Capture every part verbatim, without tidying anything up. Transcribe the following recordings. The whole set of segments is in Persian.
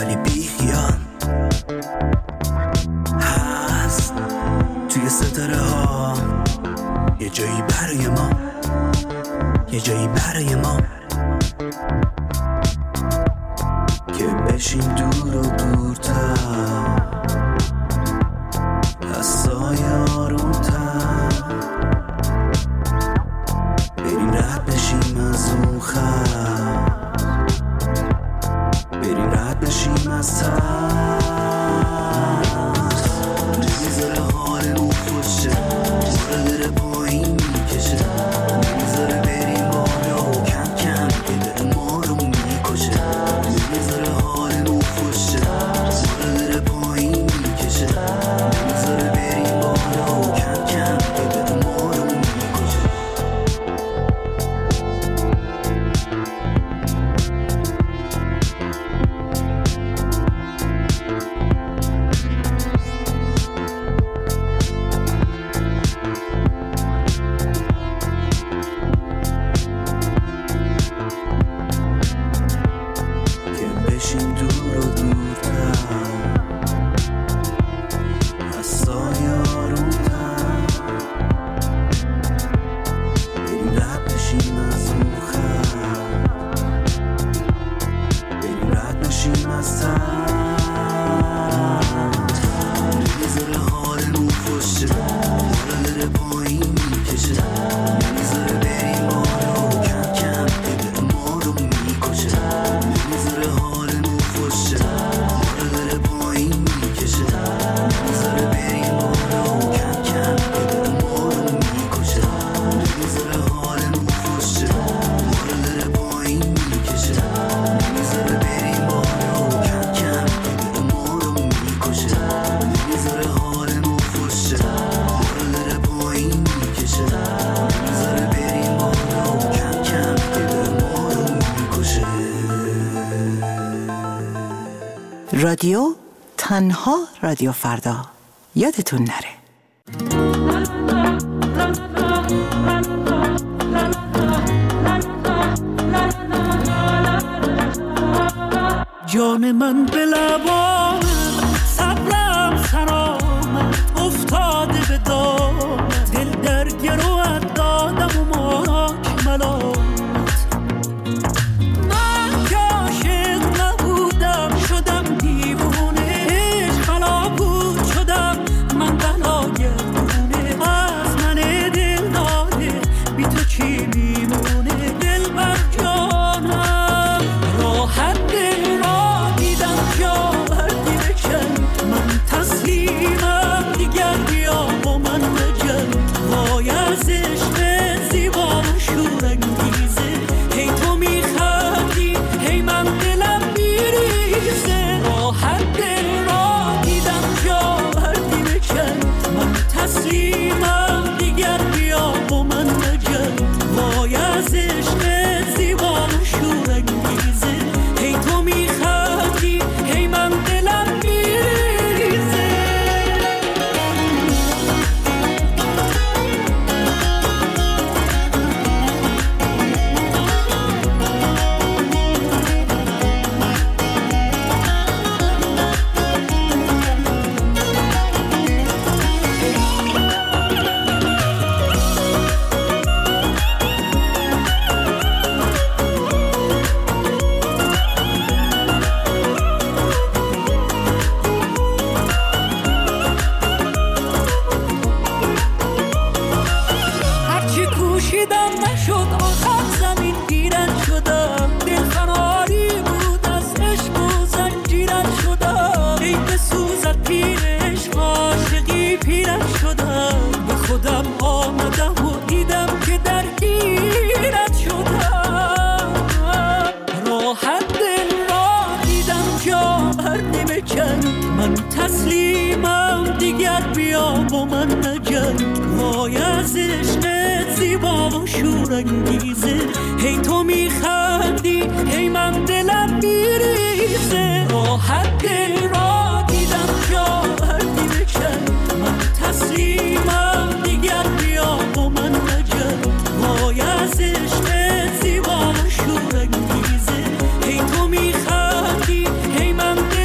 ولی بی خیال هست توی ستاره ها یه جایی برای ما، یه جایی برای ما که بشیم دور و دورتر از سایه آرومتر، بریم رد بشیم از اون خط، بریم رد بشیم از ترس. نمیذاره حالمون خوشه، ماره داره پایین میکشه، نمیذاره بریم بالا و کم کم دل ما رو میکشه. نمیذاره حالمون خوشه، ماره داره پایین میکشه، نمیذاره بریم بالا و کم کم دل ما رو میکشه. که بشیم دور و دورتر از سایه آرومتر، بریم رد بشیم از اون خط، بریم رد بشیم از ترس. نمیذاره حالمون خوشه، ماره داره پایین میکشه، نمیذاره بریم بالا و کم کم دل ما رو میکشه. نمیذاره حالمون خوشه، ماره داره پایین میکشه، نمیذاره بریم بالا و کم کم دل ما رو میکشه. نمیذاره حالمون خوشه، ماره داره پایین میکشه، نمیذاره بریم بالا و کم کم دل ما رو میکشه. نمیذاره حالمون خوشه، ماره داره پایین میکشه، نمیذاره بریم بالا و کم کم دل ما رو میکشه. رادیو تنها رادیو فردا، یادتون نره. جان من به لبانت، صبرم سرامت، افتاده به دامت، دل در گروهت دادم و ماک ملامت. من که عاشق نبودم شدم دیوونه، عشق بلا بود شدم من بلا گردونه. از من دل داده بی تو چی میمونه، دل بر جانم راحت دل را دیدم جا بردی بکن. من تسلیمم دیگر بیا با من بجن، وای از عشق زیبا و شورانگیزه. هی تو میخندی هی من دلم میریزه، راحت دل را دیدم جا بردی بکن. من تسلیمم دیگر بیا با من بجن، وای از عشق زیبا و شورانگیزه. هی تو میخندی هی من دلم میریزه. هرچی کوشیدم نشد، آخر زمین گیرن شدم. دل خناری بود از عشق و زنجیرن شدم. ای بسوزد پیر عشق عاشقی پیرن شدم. به خودم آمدم و دیدم که درگیرت شدم. راحت دل را دیدم جا بردی بکن. من تسلیمم دیگر بیا با من نجن، وای از عشق زیبا و شورانگیزه. هی تو میخندی هی من دلم میریزه، راحت دل را دیدم جا بردی بکن. من تسلیمم دیگر بیا با من نجن، وای از عشق زیبا و شورانگیزه. هی تو میخندی هی من دلم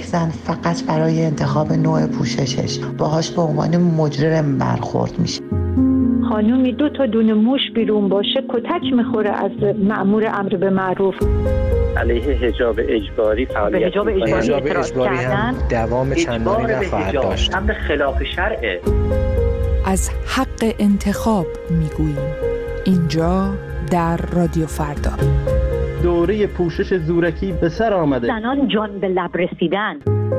زن فقط برای انتخاب نوع پوششش باهاش به عنوان مجرم برخورد میشه. خانومی دو تا دونه موش بیرون باشه کتک میخوره از مأمور امر به معروف. علیه حجاب اجباری فعالیت حجاب اجباری, حجاب اجباری هم دوام چندانی نخواهد داشت. امر خلاف شرعه. از حق انتخاب میگوییم اینجا در رادیو فردا. دوره پوشش زورکی به سر آمده. زنان جان به لب رسیدن.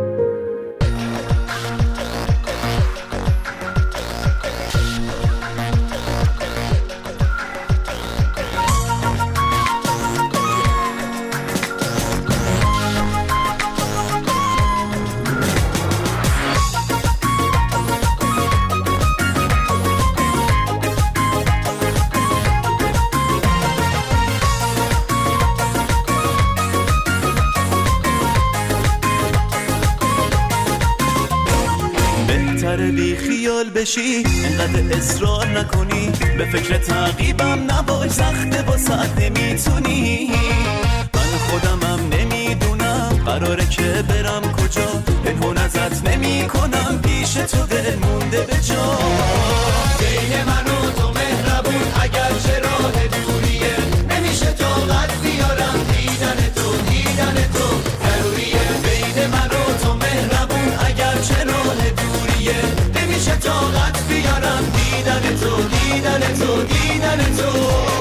بی خیال بشی اینقدر اصرار نکنی به فکر تعقیبم نباش سخته واسه نمیتونی من خودمم نمیدونم قراره که برم کجا پنهون ازت نمی کنم پیش تو دل مونده به جا بین من و تو مهربون اگر چه راه دوریه نمیشه طاقت بیارم دیدن تو دیدن تو ضروریه بین من و تو مهربون اگر چه راه دوریه نمیشه طاقت بیارم دیدن تو دیدن تو دیدن تو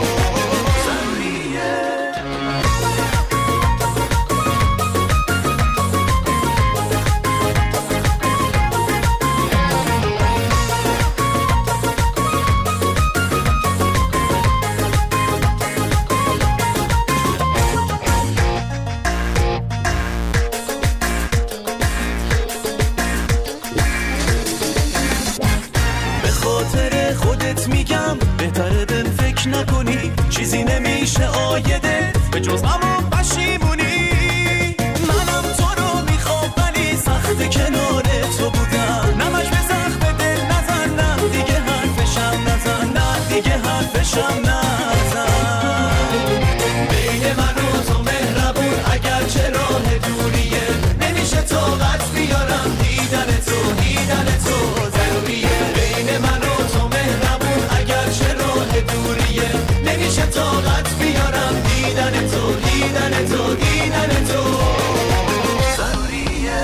بهتره بهم فکر نکنی چیزی نمیشه آیده به جز غم و پشیمونی منم تو رو میخوام ولی سخت کنار تو بودم نمش به زخم دل نزن نه دیگه حرفشم نزن نه دیگه حرفشم نزن بین من و تو مهربون اگر چه راه دوریه نمیشه طاقت بیارم دیدن تو دیدن تو ضروریه بین من و تو مهربون اگر چه راه دوریه نمیشه طاقت بیارم دیدن تو دیدن تو دیدن تو ضروریه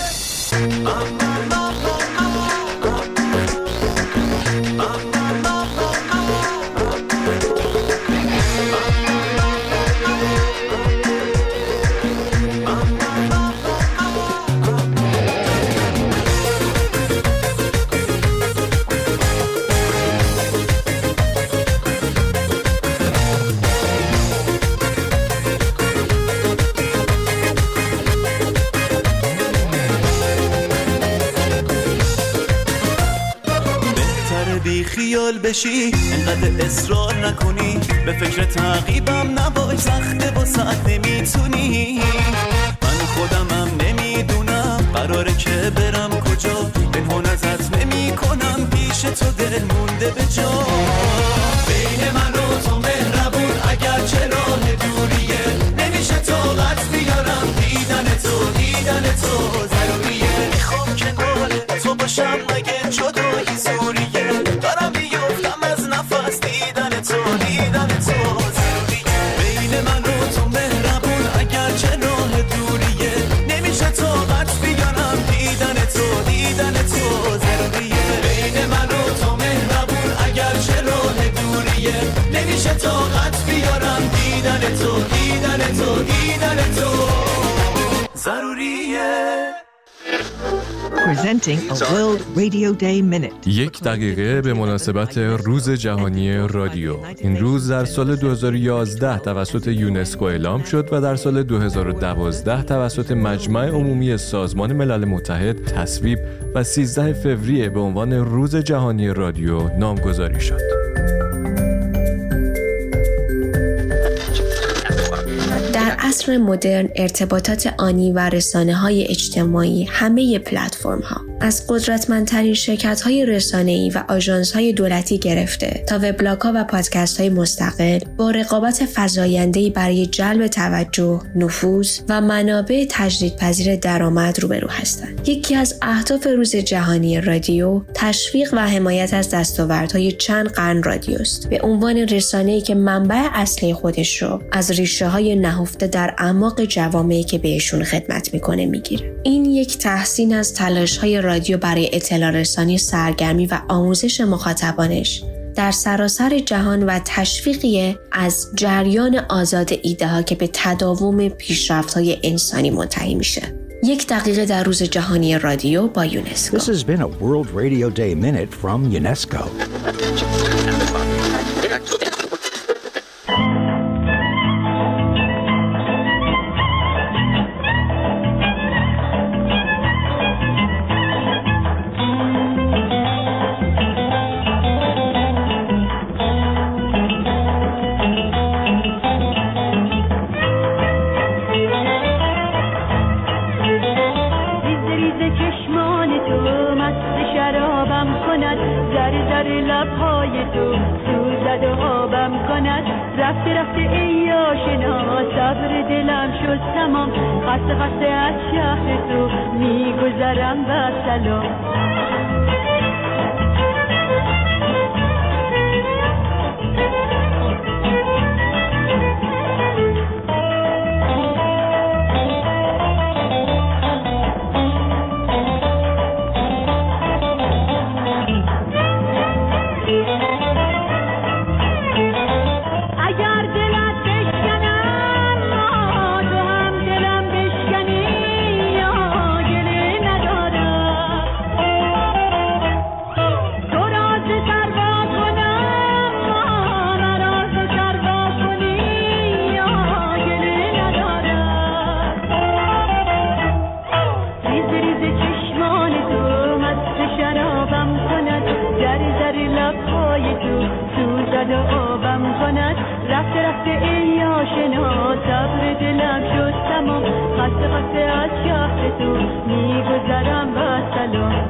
خیال بشی اینقدر اصرار نکنی به فکر تعقیبم نباش سخته واسه نمیتونی من خودمم نمیدونم قراره که برم کجا پنهون ازت نمی کنم پیش تو دل مونده به جا بین من و تو مهربون اگر چه راه دوریه نمیشه طاقت بیارم دیدن تو دیدن تو ضروریه میخوام کنار تو باشم مگه جدایی زوریه دارم بیفتم از نفس دیدن تو دیدن تو ضروریه بین من و تو مهربون اگر چه راه دوریه نمیشه طاقت بیارم دیدن تو دیدن تو ضروریه بین من و تو مهربون اگر چه راه دوریه نمیشه طاقت بیارم دیدن تو دیدن تو دیدن تو ضروریه. Presenting a World Radio Day Minute. یک دقیقه به مناسبت روز جهانی رادیو. این روز در سال دو هزار و یازده توسط یونسکو اعلام شد و در سال دو هزار و دوازده توسط مجمع عمومی سازمان ملل متحد تصویب و سیزده فوریه به عنوان روز جهانی رادیو نامگذاری شد. در عصر مدرن ارتباطات آنی و رسانه‌های اجتماعی همه پلتفرم‌ها از قدرتمندترین شرکت‌های رسانه‌ای و آژانس‌های دولتی گرفته تا وبلاگ‌ها و پادکست‌های مستقل با رقابت فزاینده‌ای برای جلب توجه، نفوذ و منابع تجدیدپذیر درآمد روبرو هستند. یکی از اهداف روز جهانی رادیو تشویق و حمایت از دستاوردهای چند قرن رادیوست، به عنوان رسانه‌ای که منبع اصلی خودش رو از ریشه‌های نهفته در اعماق جوامعی که بهشون خدمت می‌کنه می‌گیره. این یک تحسین از تلاش‌های رادیو برای اطلاع رسانی سرگرمی و آموزش مخاطبانش در سراسر جهان و تشویقی از جریان آزاد ایده ها که به تداوم پیشرفت‌های انسانی منتهی میشه. یک دقیقه در روز جهانی رادیو با یونسکو. This has been a World Radio Day Minute from UNESCO. رفته رفته ای آشنا صبر دلم شد تمام خسته خسته از شهر تو میگذرم و سلام رفته رفته ای آشنا صبر دلم شد تمام خسته خسته از شهر تو میگذرم و سلام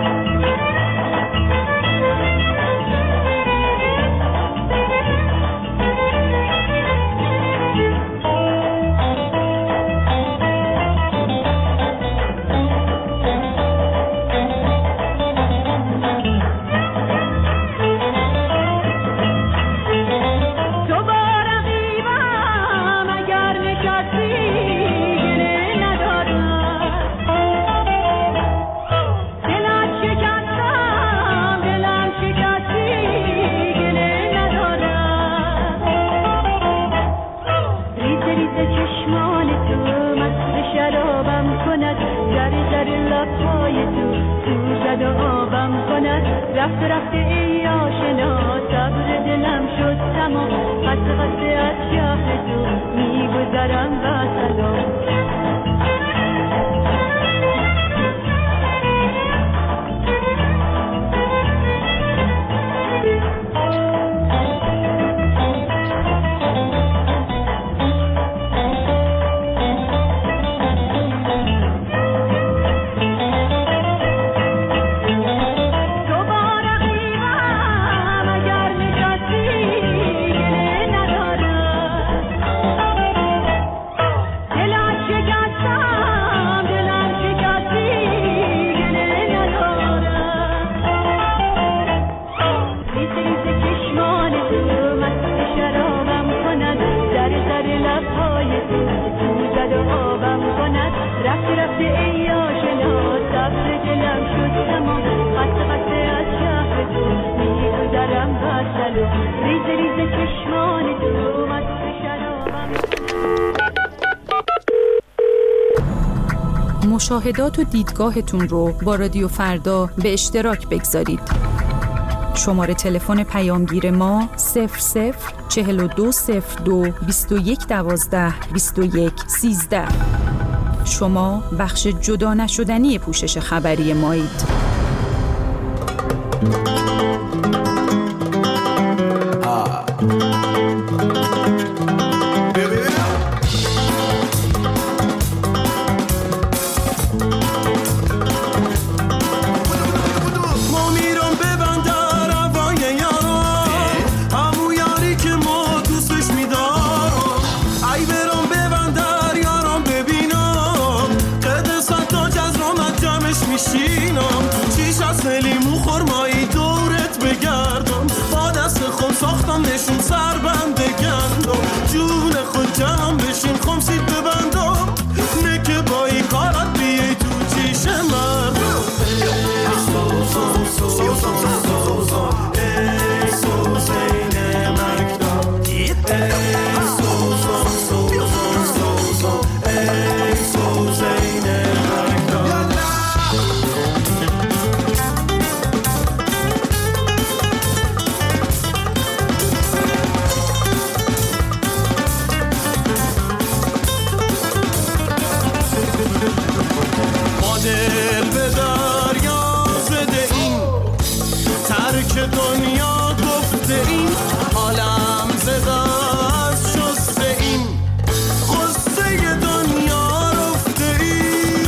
رفته رفته ای آشنا صبر دلم شد تمام خسته خسته از شهر تو میگذرم و سلام مشاهدات و دیدگاهتون رو با رادیو فردا به اشتراک بگذارید. شماره تلفن پیامگیر ما صفر صفر چهل و دو صفر دو بیست و یک دوازده بیست و یک سیزده. شما بخش جدا نشدنی پوشش خبری مایید. گفته این عالم زداز شسته این غصه دنیا رفته این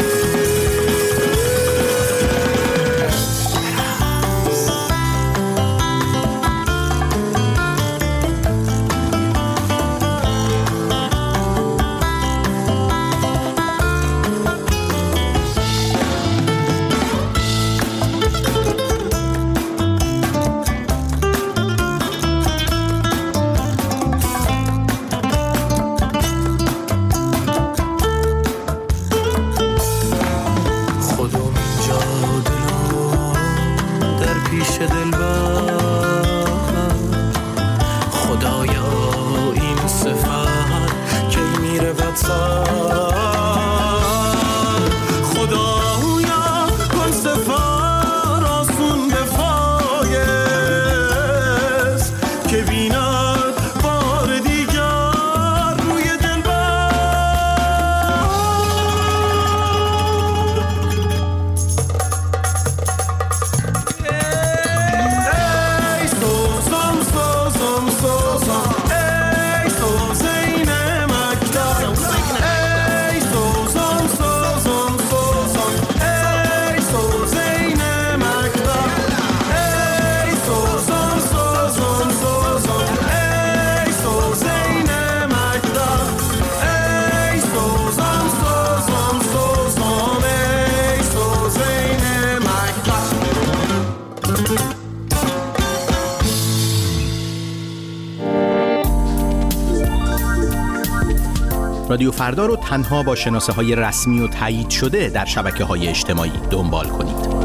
رادیو فردا رو تنها با شناسه های رسمی و تایید شده در شبکه های اجتماعی دنبال کنید.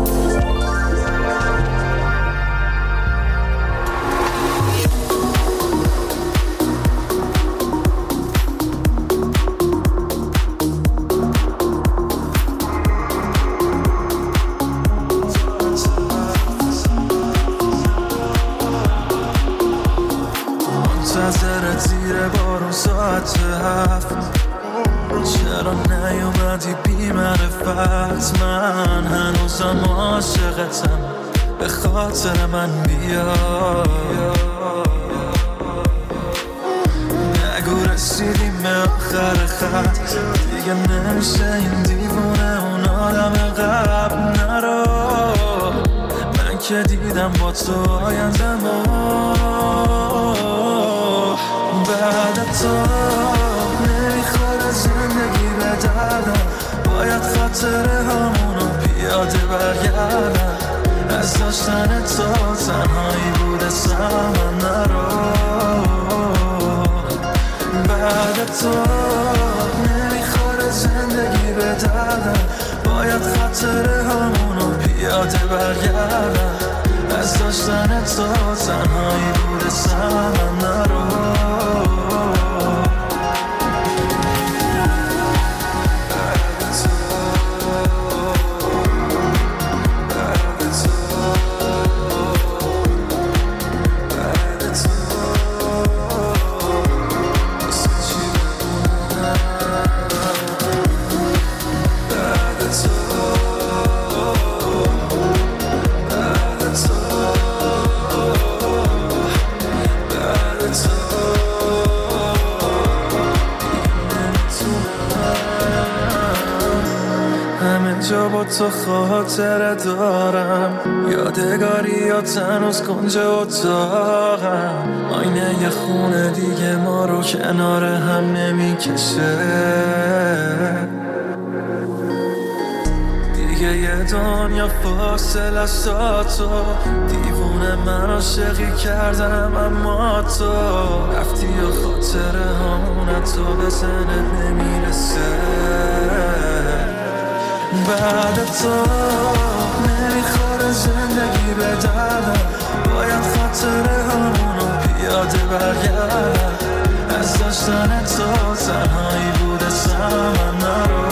منتظرت زیر بارون ساعت هفت، چرا نیومدی بی معرفت؟ من هنوزم عاشقتم، به خاطر من بیا. نگو رسیدیم به آخر خط، دیگه نمیشه این دیوونه اون آدم قبل. نرو، من که دیدم با تو آیندم بعد تو نمیخوره زندگی به دردم، باید خاطره همونو پیاده برگردم. از داشتن تو تنهایی بوده سمن. نرو، بعد تو نمیخوره زندگی به دردم، باید خاطره همونو پیاده برگردم. از داشتن تو تنهایی بوده سمن. نرو، جا با تو خاطره دارم، یادگاری یا تنوز کنج اتاقم. آینه یه خونه دیگه ما رو کنار هم نمیکشه، دیگه یه دنیا فاصله است تا تو. دیوونه من عاشقی کردم اما تو رفتی و خاطره همونه تو به ذهنت نمیرسه. بعد تو نمیخوره زندگی به دردم، باید خاطره همونو پیاده برگردم. از داشتن تو تنهایی بوده سمن. نرو،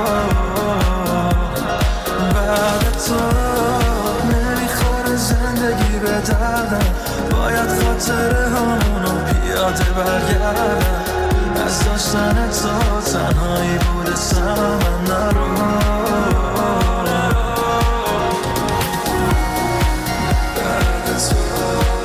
بعد تو نمیخوره زندگی به دردم، باید خاطره همونو پیاده برگردم. از داشتن تو تنهایی بوده سمن. نرو، بعد تو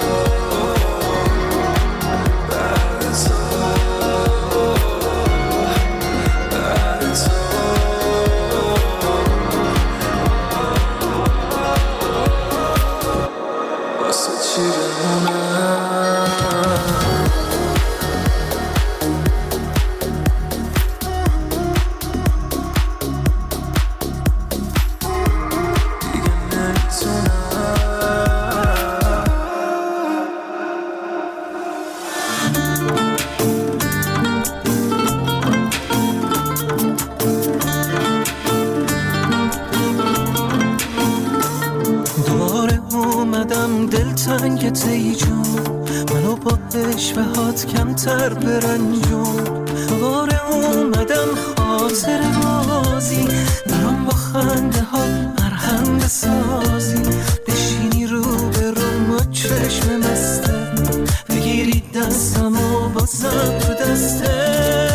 دلتنگت ای جون، منو با عشوهات کمتر برنجون. دوباره اومدم خاطر بازی، برام با خنده ها مرهم بسازی. بشینی رو به رو ما چشم مسته، بگیری دستم و بازم تو دسته.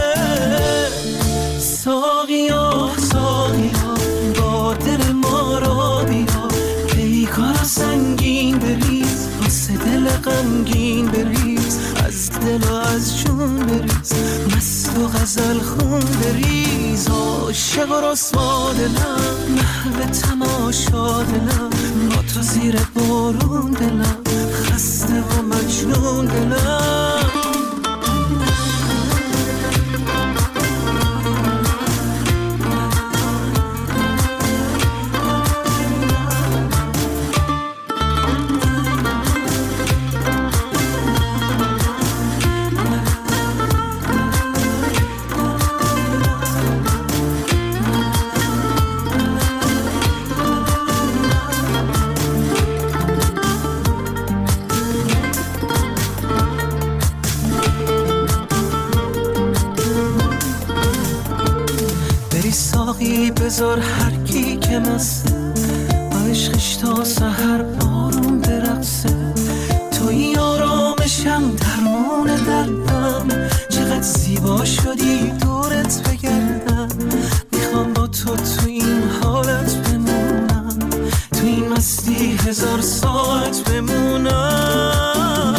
ساقیا ساقیا با دل ما را بیا، پیکارا سنگین بریز، واسه دل غمگین بریز. از دل و از جون بریز، مست و غزل خون بریز. عاشق و رسوا دلم، محو تماشا دلم، با تو زیر بارون دلم، خسته و مجنون دلم. بذار هر کی که مسته، با عشقش تا سحر بارون برقصه. توی آرامشم درمون دردم، چقدر زیبا شدی دورت بگردم. میخوام با تو تو این حالت بمونم، تو این مستی هزار ساعت بمونم.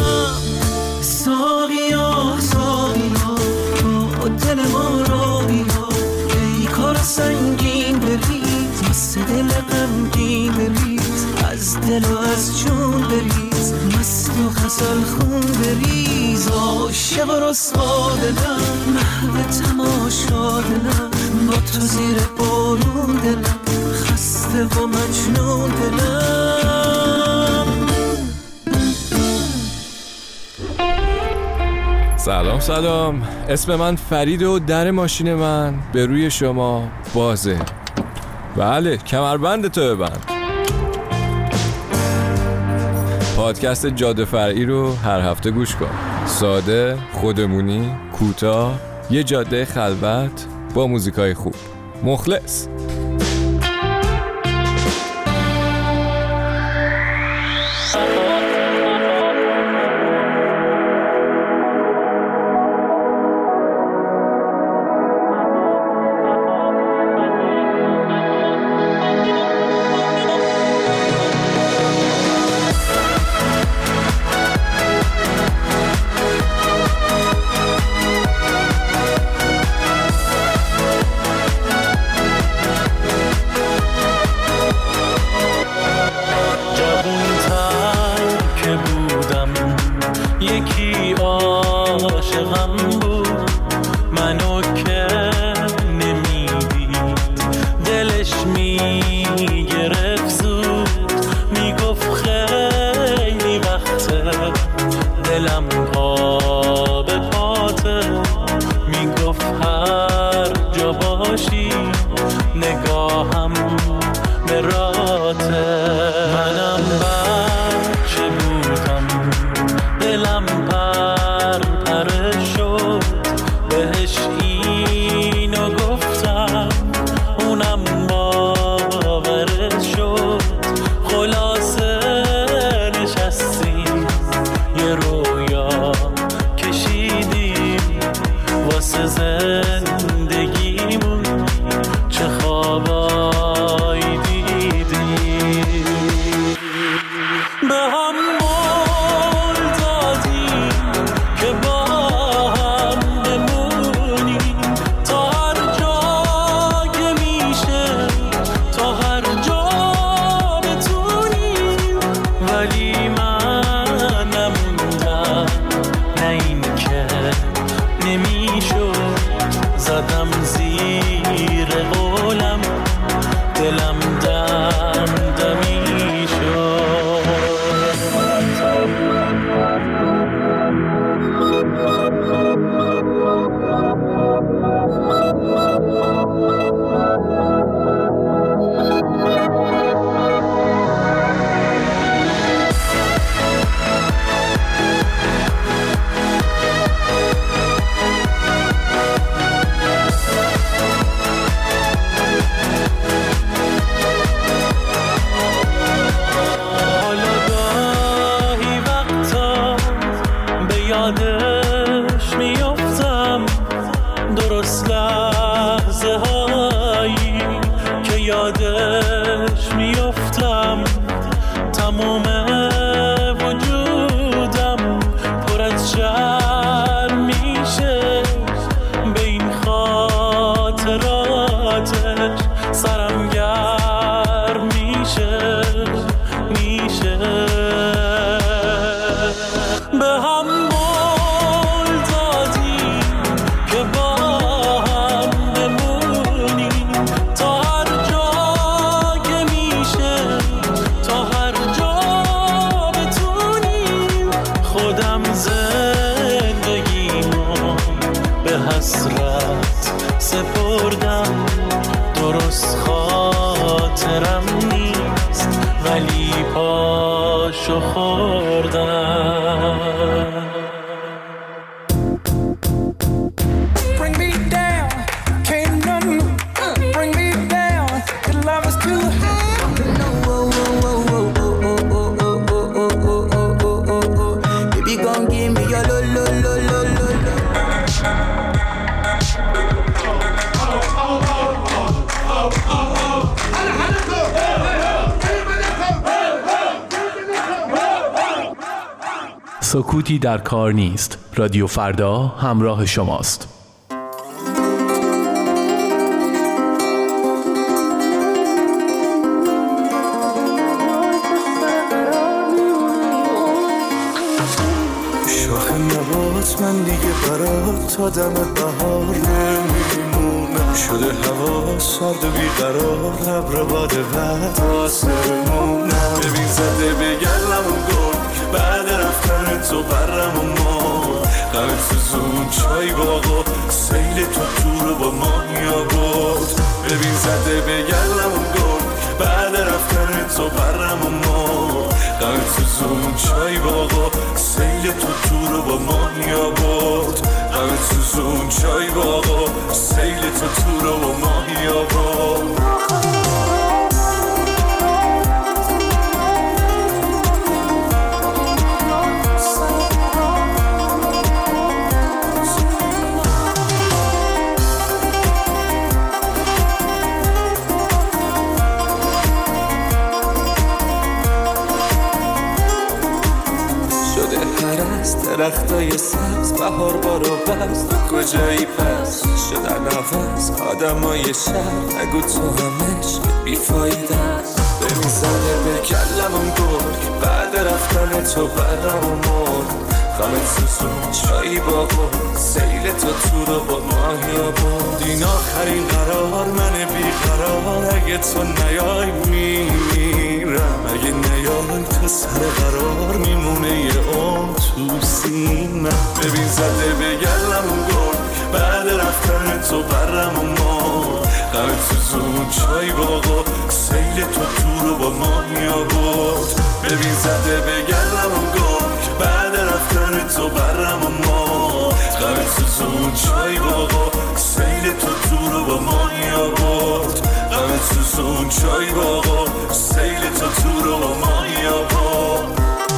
ساقیا ساقیا با دل ما را بیا، پیکار سنگین بریز، واسه دل غمگین بریز. از دل و از جون بریز، مست و غزل خون بریز. عاشق و رسوا دلم، محو تماشا دلم، با تو زیر بارون دلم، خسته و مجنون دلم. سلام سلام، اسم من فرید و در ماشین من به روی شما بازه. بله، کمربند تو ببند. پادکست جاده فرعی رو هر هفته گوش کن. ساده، خودمونی، کوتاه، یه جاده خلوت با موزیکای خوب. مخلص. یه رویا یادش میافتم درست لحظه هایی که یادش میافتم تمام وجودم پر از شرم میشه به این خاطراتش سرم گرم میشه میشه به هم مول دادیم که با هم بمونیم تا هر جا که میشه تا هر جا بتونیم خودم زندگیمو به حسرت سپردم درست خاطرم نیست ولی پاشو خوردم Bring me down, can't nothing bring me down. Your love is too high. Baby, gon' give me your lo lo lo lo lo lo. سکوتی در کار نیست. رادیو فردا همراه شماست. شاخ نبات من دیگه برات تا دم بهار نمیمونم شده هوا سرد و بیقرار لب رو باده بعد آسمونم ببین زده به گلم گل بعد رفتن تو برم و ما غم سوزون چای باقا سیل تو تو رو با مانیا بود ببین زده به گلم گل بعد رفتن تو برم و ما غم سوزون چای باقا سیل تو تو رو با مانیا بود غم سوزون چای باقا سیل تو تو رو با مانیا بود درختای سبز بهار بارو بست کجایی پس شدن نفس آدمای شهر نگو تو همش بیفایده است ببین زده به کلمم گل بعد رفتن تو برم و مرد غمت سوزون چایی باقا سیل تو تو رو با ماهیا بود این آخرین قرار من بیقرار اگه تو نیای میمیرم اگه نیای تو سر قرار میمونه یه اون تو سینم ببین زده به گلم گل بعد رفتن تو برم و ما غمت سوزون چای باقا سیل تو تو رو با ماهیا بود ببین زده به گلم گل بعد رفتن تو برم و ما غمت سوزون چای باقا سیل تو تو رو با ماهیا بود غمت سوزون چای باقا سیل تو تو رو با ماهیا بود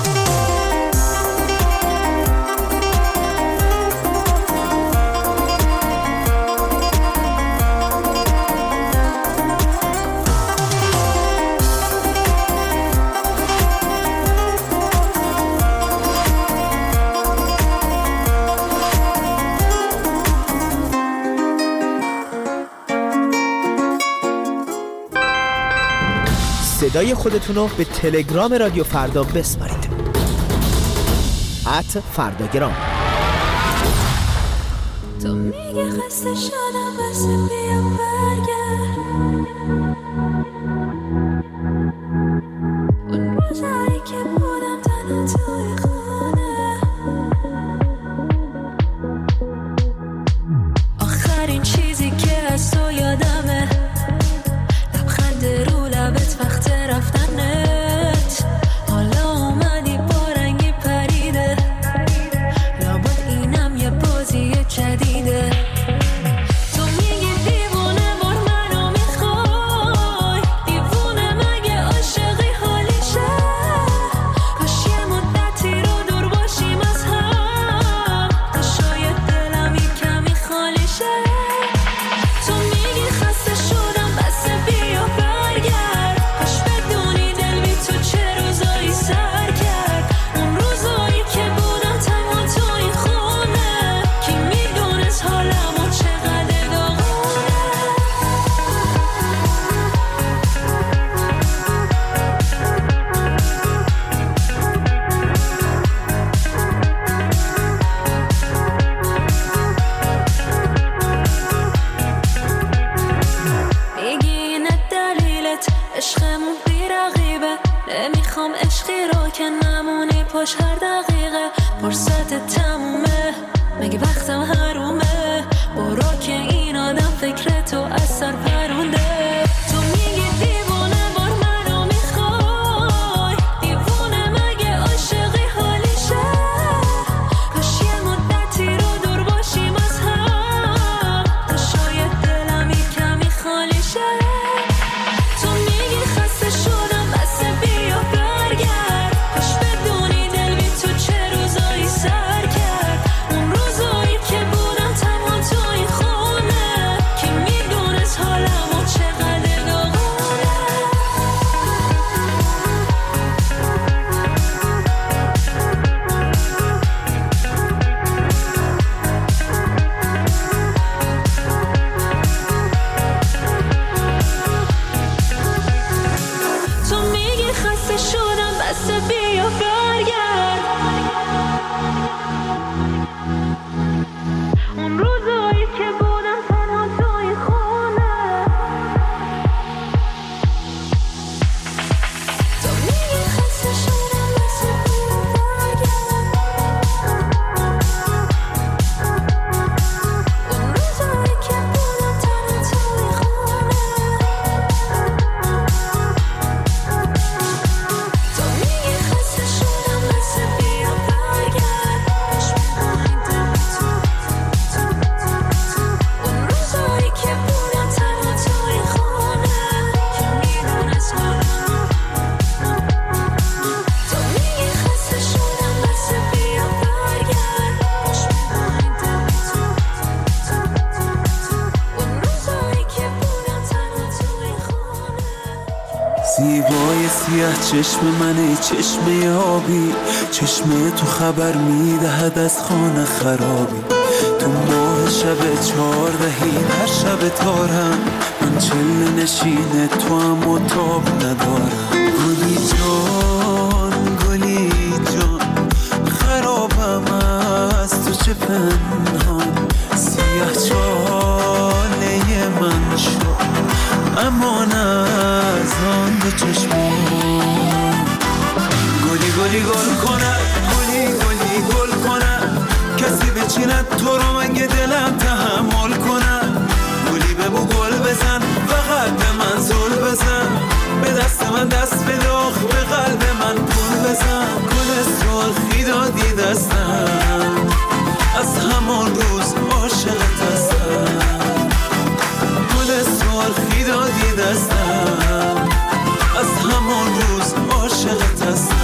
صدای خودتون رو به تلگرام رادیو فردا بسپارید ات فرداگرام تو میگه خسته شدم بس بیام برگرد اون روزایی که بودم تنها توی خونه آخرین چیزی که از تو یادمه لبخند رو لبت وقت رفتنت حالا اومدی با رنگی پریده لابد اینم یه بازی جدیده تو میگی دیوونه بار منو میخوای دقیقه فرصت تمومه مگه وقتم حرومه برو که این آدم فکر تو از سر پرونده تو میگی دیوونه بار منو میخوای دیوونه مگه عاشقی حالیشه کاش یه مدتی رو دور باشیم از هم تا شاید دلم یه کمی خالی شه تو میگی خسته شدم بس بیا برگرد کاش بدونی دل بی تو چه روزایی سر کرد اون روزایی که بودم تنها توی خونه که میدونست حالم و چقدر داغونه تو میگی خسته شدم بس بیا برگرد اون روزایی که بودم تنها توی خونه تو میگی خسته شدم بس بیا برگرد اون روزایی که بودم تنها توی خونه تو میگی خسته شدم بس بیا برگرد کاش می‌خوایم دل تو اون روزایی که بودم تنها توی خونه که میدونست حالم تو میگی خسته شدم بس بیا برگرد کاش می‌خوایم دل تو اون روزایی که بودم تنها توی خونه زیبای سیاه چشم منه چشم آبی چشم تو خبر میدهد از خانه خرابی تو ماه شب چهاردهی هر شب تارم من چله نشین تو هم و تاب ندارم گلی جان گلی جان خرابم از تو چه پنهان سیاه چاله من شد اما نه از آن دو چشمان گلی گلی گل کنه گلی گلی گل کنه کسی بچیند تو رو مگه دلم تحمل کنه گلی ببو گل بزن فقط به من زل بزن به دست من دست بده آخ به قلب من گل بزن گل سرخی دادی دستم از همان روز عاشقت هستم گل سرخی دادی دستم از همان روز عاشقت هستم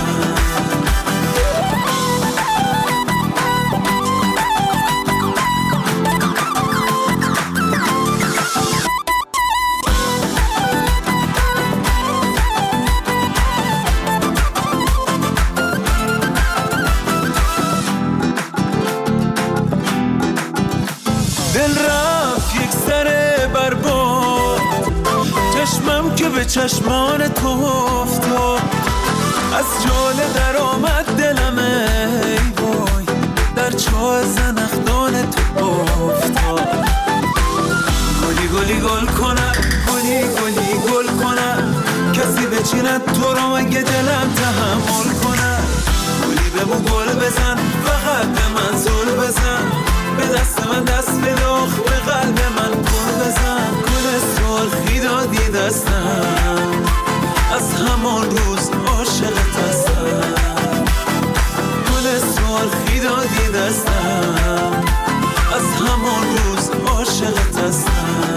دل رفت یک سر برباد چشمم که به چشمان تو افتاد از جاله در آمد دلم ای وای در چاه زنخدان تو افتاد گلی گلی گل کنه گلی گلی گل کنه کسی بچیند تو رو مگه دلم تحمل کنه گلی ببو گل بزن فقط به من زل بزن به دست من دست بده آخ به قلب من گل بزن گل سرخی دادی دستم از همان روز عاشقت هستم گل سرخی دادی دستم از همان روز عاشقت هستم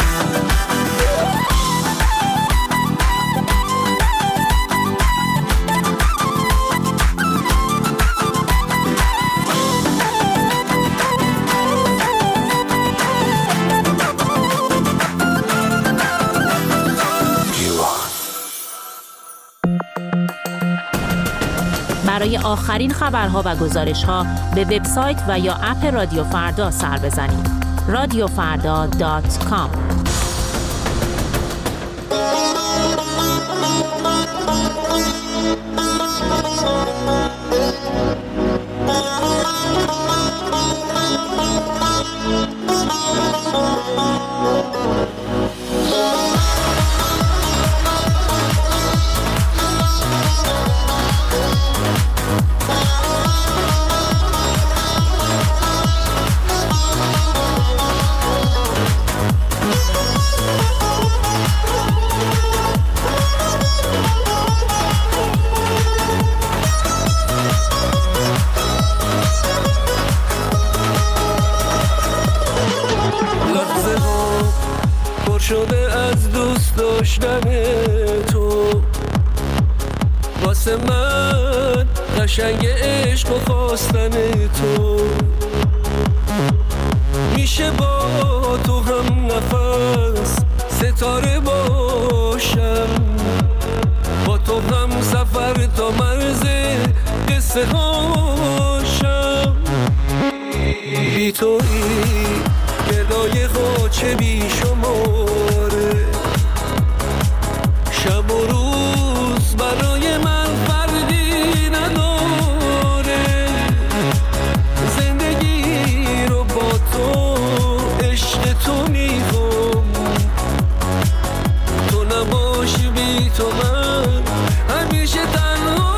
برای آخرین خبرها و گزارش‌ها به وبسایت و یا اپ رادیو فردا سر بزنید. رادیو فردا دات کام قشنگ عشق و خواستن تو میشه با تو هم نفس ستاره باشم، با تو هم سفر تا مرز قصه هاشم. بی تویی گدای غاچه بی شماره، شب و روز برای من فرقی نداره. زندگی رو با تو عشق تو میخوام، تو نباشی بی تو من همیشه تنها.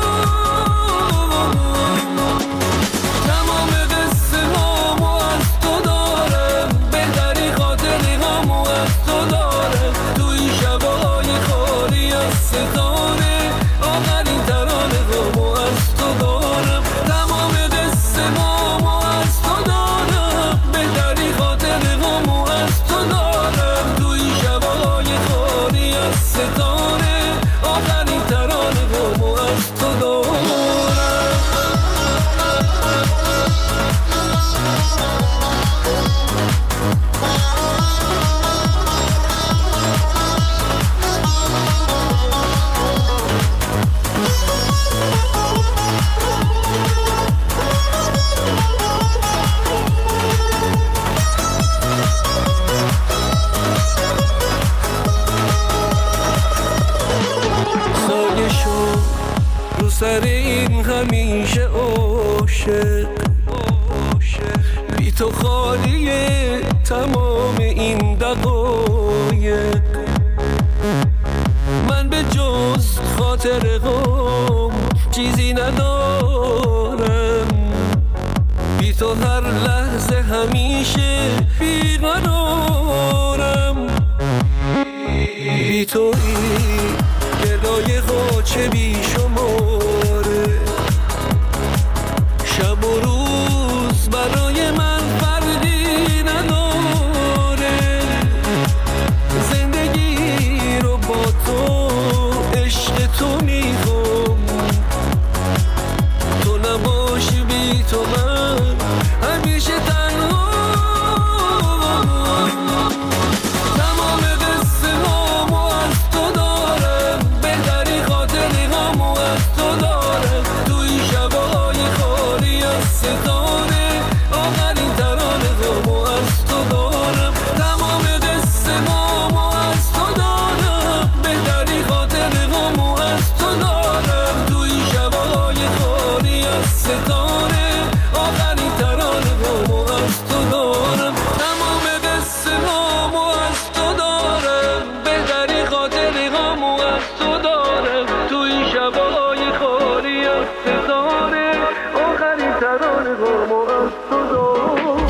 تمام قصه هامو از تو دارم، بهتری خاطری هامو از تو دارم. تو این شبای خالی از ستاره، آخرین ترانه هامو از تو دارم. تمام قصه هامو از تو دارم، بهتری خاطری هامو از تو دارم. تو این شبای خالی از ستاره، آخرین ترانه هامو از تو دارم. سایه شو رو سر این همیشه عاشق، بی تو خالیه تمام این دقایق. من به جز خاطر غم چیزی ندارم، بی تو هر لحظه همیشه بیقرارم. بی تویی گدای غاچه بی شماره، شب و روز برای من فرقی نداره. زندگی رو با تو عشق تو میخوام، تو نباشی بی تو من همیشه تنها. تمام قصه هامو از تو دارم، بهتری خاطری هامو از تو دارم. تو این شبای خالی از ستاره، آخرین ترانه هامو از تو دارم. تمام قصه هامو از تو دارم، بهتری خاطری هامو از تو دارم. تو این شبای خالی از ستاره، آخرین ترانه هامو از تو دارم. تمام قصه هامو از تو دارم، بهتری خاطری هامو از تو دارم. تو این شبای خالی از ستاره، آخرین ترانه هامو از تو دارم.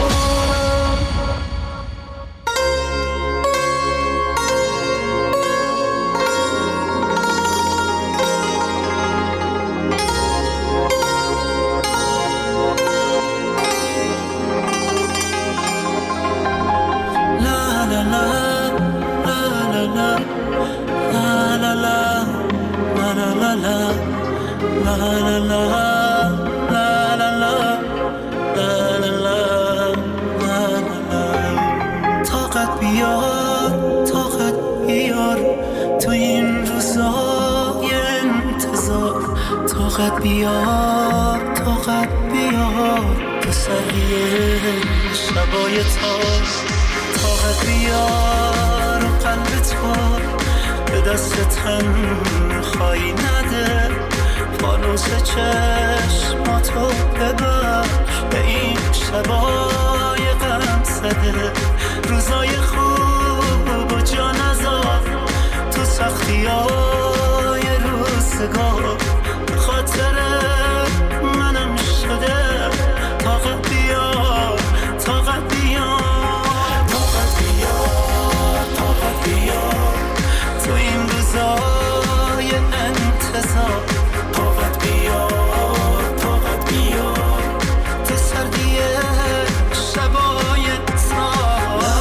La la la, la la la, la la la, la la la la, la la la, la la la, la la la, la la. طاقت بیار، طاقت بیار تو این روزای انتظار. طاقت بیار، طاقت بیار تسلیه شبای تاز. طاقت بیار و قلب تو به دست تنهایی نده. فانوس چشماتو ببخش به این شبای غم زده. روزای خوب و جا نذار تو سختیای روزگار. خاطر منم شده طاقت بیار، طاقت بیار، طاقت بیار، طاقت بیار تو این روزای انتظار. طاقت بیار، طاقت بیار تو سردی شبای تار.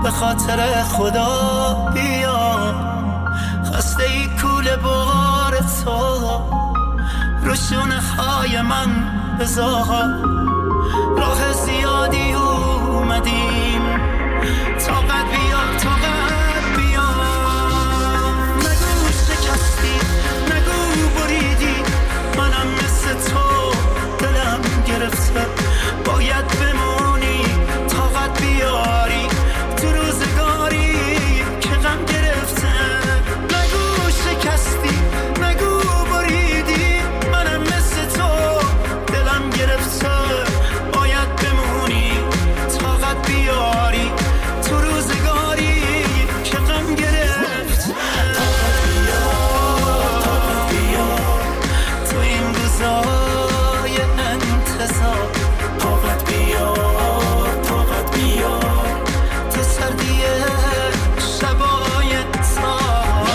به خاطر خدا بیا خسته ای کوله بار تو رو شونه های من بذار راه زیادی اومدیم طاقت بیا طاقت بیا نگو شکستی نگو بریدی منم مثل تو دلم گرفته باید بمونی طاقت بیاری تو روزگاری که غم گرفته نگو شکستی نگو بریدی منم مثل تو دلم گرفته باید بمونی طاقت بیاری تو روزگاری که غم گرفته طاقت بیار طاقت بیار تو این روزای انتظار طاقت بیار طاقت بیار تو سردی شبای سال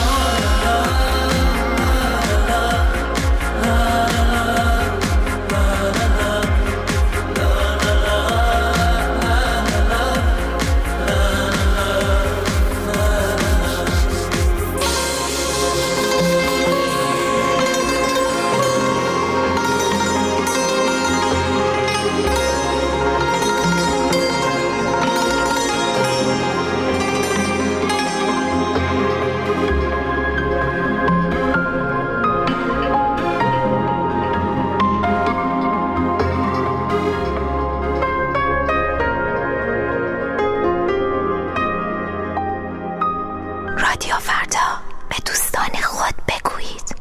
رادیو فردا به دوستان خود بگویید.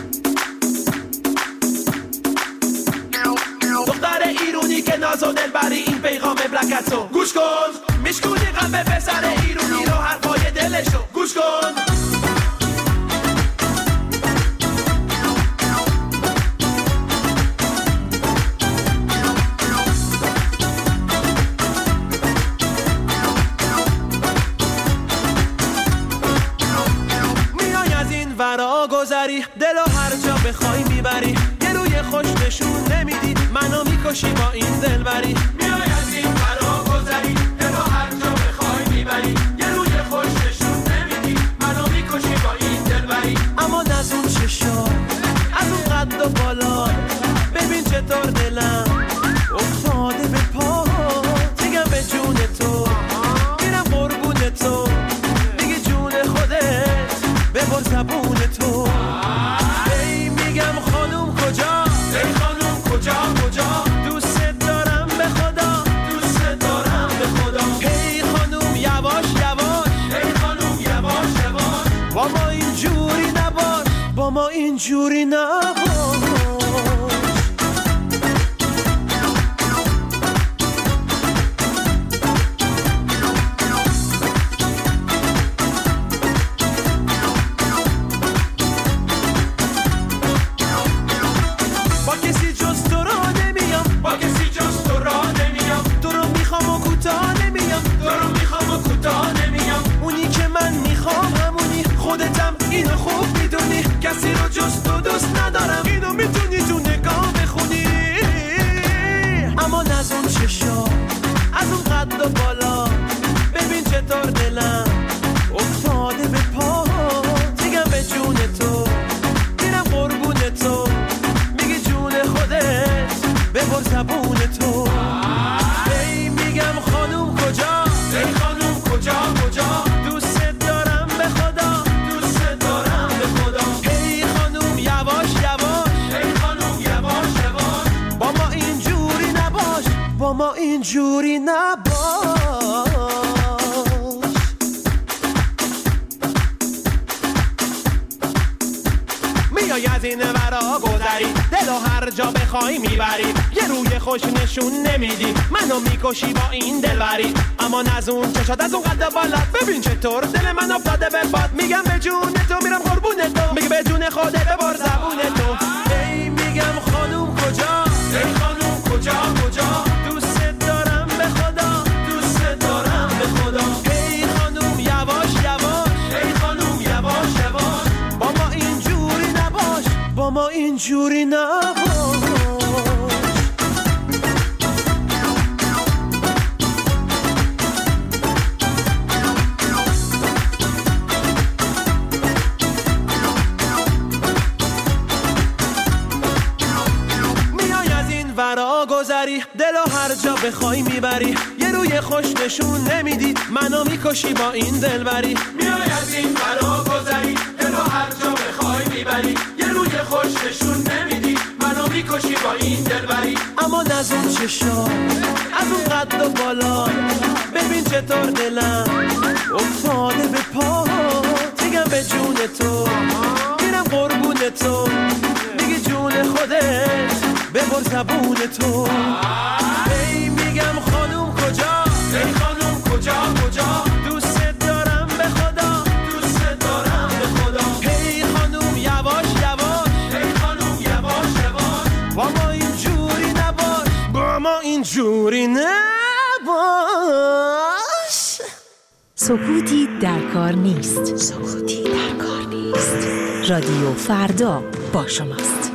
دختر ایرونی که ناز و دلبری این پیغام ابلکتو گوش کن میشکونی قلب پسر ایرونی رو حرفای دلشو گوش کن ورا گذری دلو هر جا بخوای میبری یه روی خوش نشون نمیدی منو میکشی با این دلبری میای از این ورا گذری دلو هر جا بخوای میبری یه روی خوش نشون نمیدی منو میکشی با این دلبری اما از اون چشا از اون قد و بالا ببین چطور دلم افتاده به پا میگم به جون تو میرم قربون تو میگی جون خودت ببر زبون تو ای میگم خانوم کجا ای خانوم کجا کجا دوست دارم به خدا دوست دارم به خدا ای خانوم یواش یواش ای خانوم یواش یواش با ما اینجوری نباش با ما اینجوری نباش اینو خوب میدونی کسی رو جز تو دوست ندارم اینو میتونی تو نگاه بخونی اما از اون چشا از اون قد و بالا ببین چطور دلم افتاده به پا میگم به جون تو میرم قربون تو میگی جون خودت ببر زبون تو ای میگم خانوم کجا ای خانوم کجا کجا دوست دارم به خدا با ما اینجوری نباش میای از این ورا گذری دلو هر جا بخوای میبری یه روی خوش نشون نمیدی منو میکشی با این دلبری اما از اون چشات از اون قد بالات ببین چطور دل من افتاده به باد میگم به جون تو میرم قربون تو میگه به جون خودت ببر زبون تو ای میگم خانوم کجا ای خانوم کجا کجا دوست دارم به خدا دوست دارم به خدا ای خانوم یواش یواش ای خانوم یواش یواش با ما اینجوری نباش با ما اینجوری نباش جا بخوای میبری، یه روی خوش نشون نمیدی، منو میکشی با این دلبری. میای از این برا گذری، دلو هر جا بخوای میبری، یه روی خوش نشون نمیدی، منو میکشی با این دلبری. اما از اون چشا، از اون قد و بالا، ببین چطور دلم افتاده به پا. میگم به جون تو، میرم قربون تو، میگی جون خودت ببر زبون تو. ای میگم خانوم کجا، ای خانوم کجا کجا، دوست دارم به خدا، دوست دارم به خدا. ای خانوم یواش یواش، ای خانوم یواش یواش، با ما اینجوری نباش، با ما اینجوری نباش. سکوتی در کار نیست. سکوتی در کار نیست. رادیو فردا با شماست.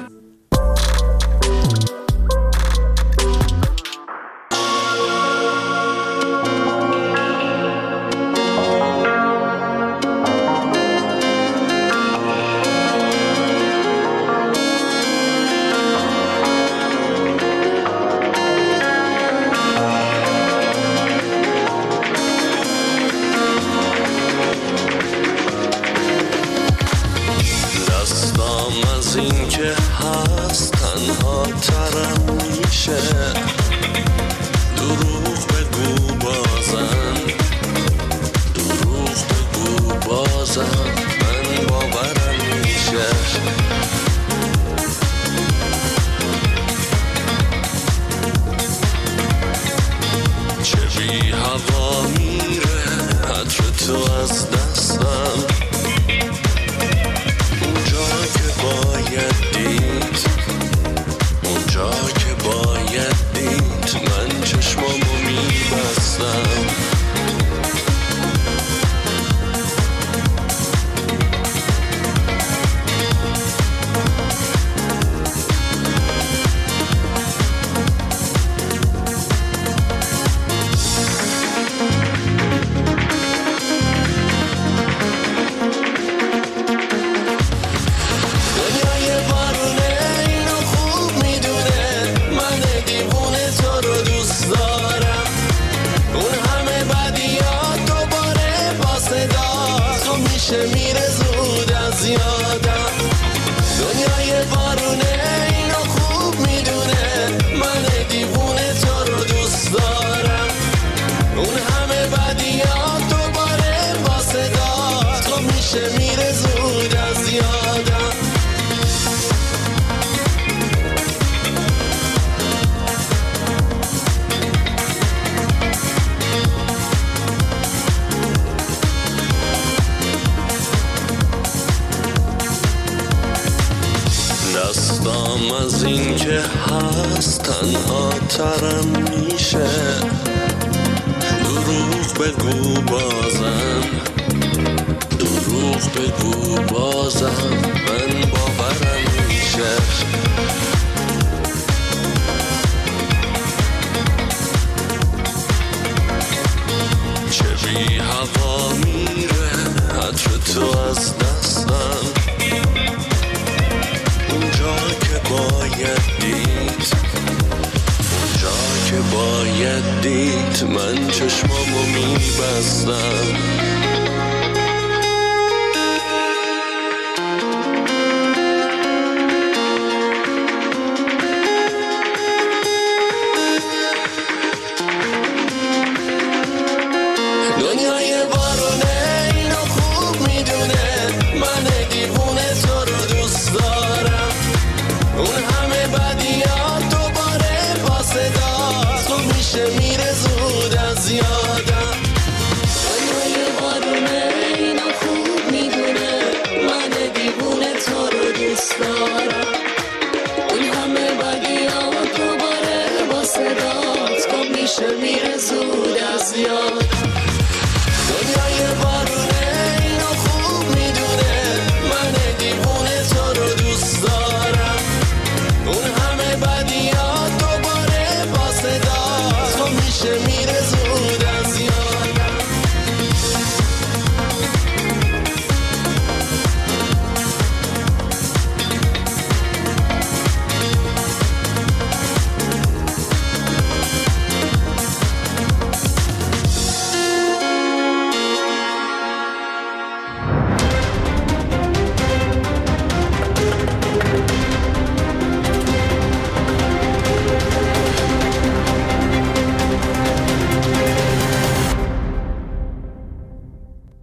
از این که هست تنها ترم میشه، دروغ بگو بازم، دروغ بگو بازم، من باورم میشه. چه بی هوا میره عطر تو از دستم، اونجا که باید دید، اونجا که باید دید، من چشمامو میبستم.